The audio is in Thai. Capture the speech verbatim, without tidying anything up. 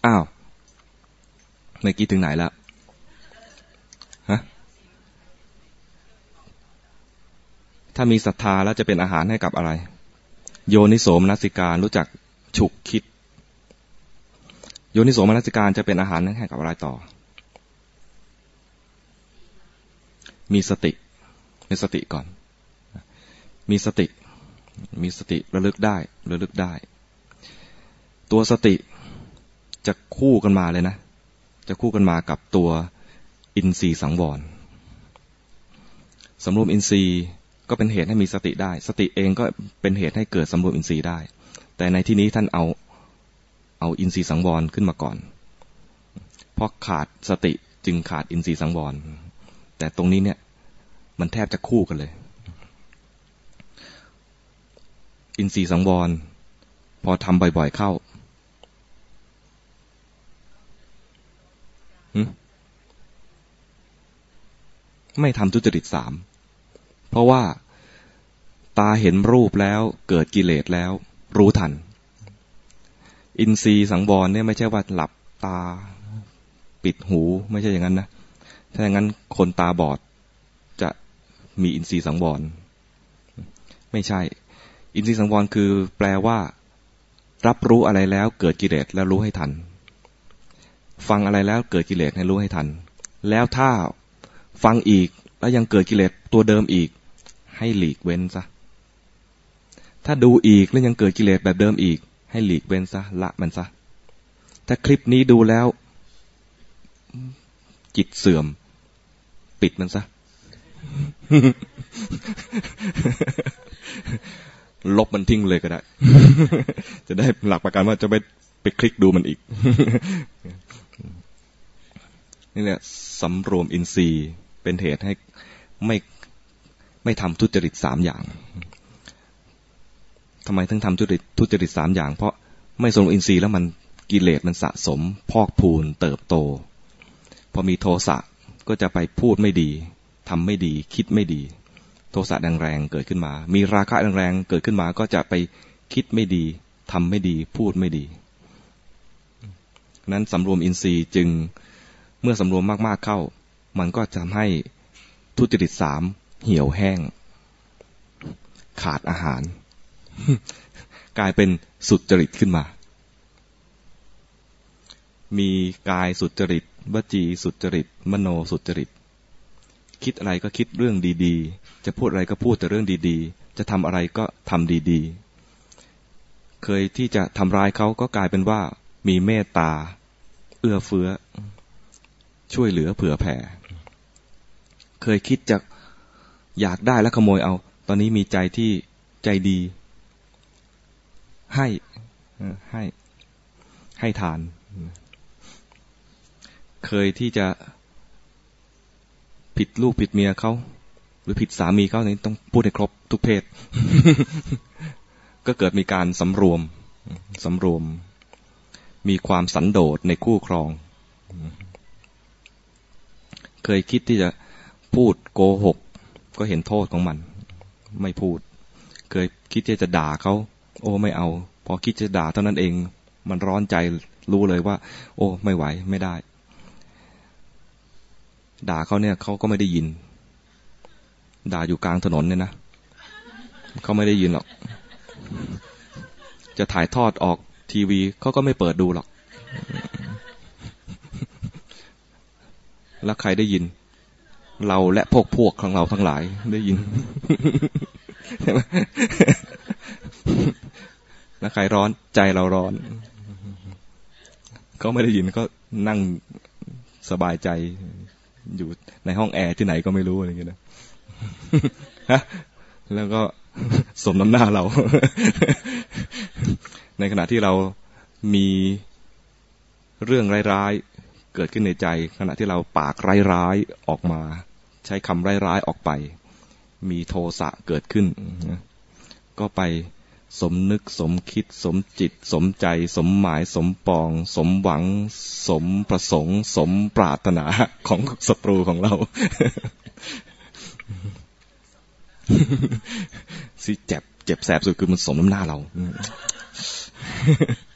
อ้าวเมื่อกี้ถึงไหนแล้วฮะถ้ามีศรัทธาแล้วจะเป็นอาหารให้กับอะไรโยนิโสมนสิการรู้จักฉุกคิดโยนิโสมนสิการจะเป็นอาหารให้กับอะไรต่อมีสติมีสติก่อนมีสติมีสติระลึกได้ระลึกได้ตัวสติจะคู่กันมาเลยนะจะคู่กันมากับตัวอินทรีย์สังวรสำรวมอินทรีย์ก็เป็นเหตุให้มีสติได้สติเองก็เป็นเหตุให้เกิดสำรวมอินทรีย์ได้แต่ในที่นี้ท่านเอาเอาอินทรีย์สังวรขึ้นมาก่อนเพราะขาดสติจึงขาดอินทรีย์สังวรแต่ตรงนี้เนี่ยมันแทบจะคู่กันเลยอินทรีย์สังวรพอทำบ่อยๆเข้าไม่ทำทุจริตสามเพราะว่าตาเห็นรูปแล้วเกิดกิเลสแล้วรู้ทันอินทรีย์สังวรเนี่ยไม่ใช่ว่าหลับตาปิดหูไม่ใช่อย่างนั้นนะถ้าอย่างนั้นคนตาบอดจะมีอินทรีย์สังวรไม่ใช่อินทรีย์สังวรคือแปลว่ารับรู้อะไรแล้วเกิดกิเลสแล้วรู้ให้ทันฟังอะไรแล้วเกิดกิเลสให้รู้ให้ทันแล้วถ้าฟังอีกแล้วยังเกิดกิเลสตัวเดิมอีกให้หลีกเว้นซะถ้าดูอีกแล้วยังเกิดกิเลสแบบเดิมอีกให้หลีกเว้นซะละมันซะถ้าคลิปนี้ดูแล้วจิตเสื่อมปิดมันซะ ลบมันทิ้งเลยก็ได้ จะได้หลักประกันว่าจะไม่ไปคลิกดูมันอีก นี่แหละสำรวมอินทรีย์เป็นเหตุให้ไม่ไม่ทำทุจริตสามอย่างทำไมถึงทำทุจริตทุจริตสามอย่างเพราะไม่สำรวมอินทรีย์แล้วมันกิเลสมันสะสมพอกพูนเติบโตพอมีโทสะก็จะไปพูดไม่ดีทำไม่ดีคิดไม่ดีโทสะแรงๆเกิดขึ้นมามีราคะแรงๆเกิดขึ้นมาก็จะไปคิดไม่ดีทำไม่ดีพูดไม่ดีนั้นสำรวมอินทรีย์จึงเมื่อสำรวมมากๆเข้ามันก็จะทำให้ทุจริตสามเหี่ยวแห้งขาดอาหาร กลายเป็นสุจริตขึ้นมามีกายสุจริตวจีสุจริตมโนสุจริตคิดอะไรก็คิดเรื่องดีๆจะพูดอะไรก็พูดแต่เรื่องดีๆจะทำอะไรก็ทำดีๆเคยที่จะทำร้ายเขาก็กลายเป็นว่ามีเมตตาเอื้อเฟื้อช่วยเหลือเผื่อแผ่เคยคิดจะอยากได้แล้วขโมยเอาตอนนี้มีใจที่ใจดีให้ให้ให้ทานเคยที่จะผิดลูกผิดเมียเขาหรือผิดสามีเขาเนี่ยต้องพูดให้ครบทุกเพศ ก็เกิดมีการสำรวมสำรวมมีความสันโดษในคู่ครองเคยคิดที่จะพูดโกหกก็เห็นโทษของมันไม่พูดเคยคิดที่จะด่าเขาโอ้ไม่เอาพอคิดจะด่าเท่านั้นเองมันร้อนใจรู้เลยว่าโอ้ไม่ไหวไม่ได้ด่าเขาเนี่ยเขาก็ไม่ได้ยินด่าอยู่กลางถนนเนี่ยนะเขาไม่ได้ยินหรอกจะถ่ายทอดออกทีวีเขาก็ไม่เปิดดูหรอกแล้วใครได้ยินเราและพวกพวกของเราทั้งหลายได้ยินใช่ไหมแล้วใครร้อนใจเราร้อนเขาไม่ได้ยินก็นั่งสบายใจอยู่ในห้องแอร์ที่ไหนก็ไม่รู้อะไรอย่างเงี้ยนะฮะแล้วก็สมน้ำหน้าเราในขณะที่เรามีเรื่องร้ายๆเกิดขึ้นในใจขณะที่เราปากร้ายๆออกมาใช้คำร้ายๆออกไปมีโทสะเกิดขึ้นก็ไปสมนึกสมคิดสมจิตสมใจสมหมายสมปองสมหวังสมประสงค์สมปรารถนาของศัตรูของเราสิเจ็บเจ็บแสบสุดคือมันสมน้ำหน้าเรา